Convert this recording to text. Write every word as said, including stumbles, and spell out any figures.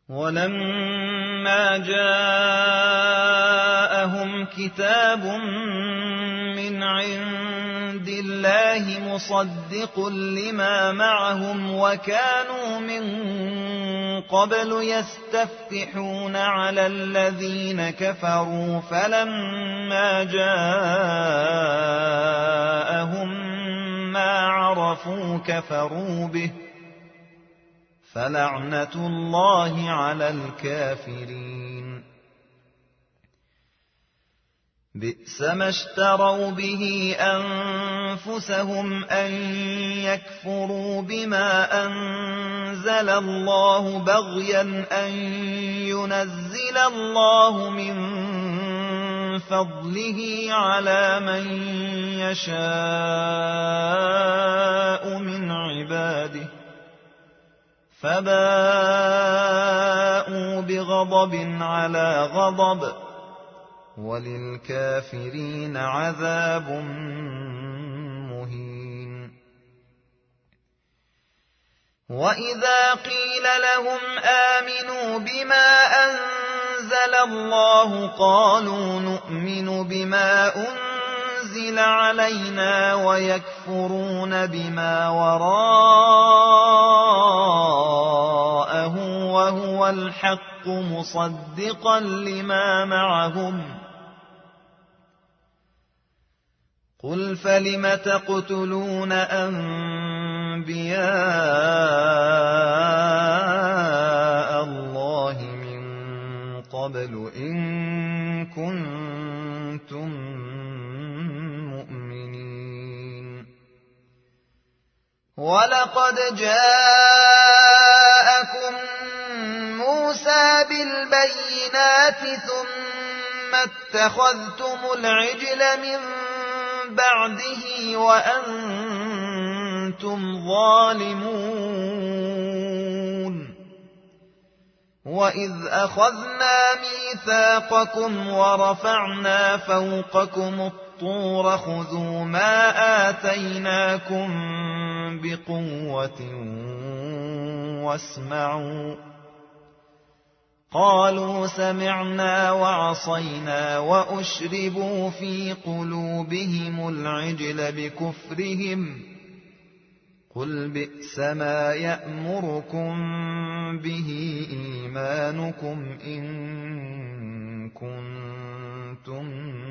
وَلَمَّا جَاءَهُمْ كِتَابٌ مِّنْ عِندِ اللَّهِ مُصَدِّقٌ لِّمَا مَعَهُمْ وَكَانُوا مِن قَبْلُ يَسْتَفْتِحُونَ عَلَى الَّذِينَ كَفَرُوا فَلَمَّا جَاءَهُم مَّا عَرَفُوا كَفَرُوا بِهِ فَلَعْنَةُ اللَّهِ عَلَى الْكَافِرِينَ بِئْسَ مَا اشْتَرَوْا بِهِ أَنفُسَهُمْ أَن يَكْفُرُوا بِمَا أَنزَلَ اللَّهُ بَغْيًا أَن يُنَزِّلَ اللَّهُ مِن فَضْلِهِ عَلَىٰ مَن يَشَاءُ مِنْ عِبَادِهِ فَبَاءُوا بِغَضَبٍ عَلَىٰ غَضَبٍ وَلِلْكَافِرِينَ عَذَابٌ مُّهِينٌ وَإِذَا قِيلَ لَهُمْ آمِنُوا بِمَا أَنزَلَ اللَّهُ قَالُوا نُؤْمِنُ بِمَا أُنزِلَ عَلَيْنَا وَيَكْفُرُونَ بِمَا وَرَاءَهُ وَهُوَ الْحَقُّ مُصَدِّقًا لِّمَا مَعَهُمْ قُلْ فَلِمَ تَقْتُلُونَ أَنبِيَاءَ اللَّهِ مِن قَبْلُ إِن كُنتُم مُّؤْمِنِينَ وَلَقَدْ جَاءَكُم مُّوسَىٰ بِالْبَيِّنَاتِ ثُمَّ اتَّخَذْتُمُ الْعِجْلَ مِن بَعْدِهِ وَأَنتُمْ ظَالِمُونَ وَإِذْ أَخَذْنَا مِيثَاقَكُمْ وَرَفَعْنَا فَوْقَكُمُ الطُّورَ خُذُوا مَا آتَيْنَاكُم بِقُوَّةٍ وَاسْمَعُوا قَالُوا سَمِعْنَا وَعَصَيْنَا وَأُشْرِبُوا فِي قُلُوبِهِمُ الْعِجْلَ بِكُفْرِهِمْ قُلْ بِئْسَ مَا يَأْمُرُكُم بِهِ إِيمَانُكُمْ إِن كُنتُم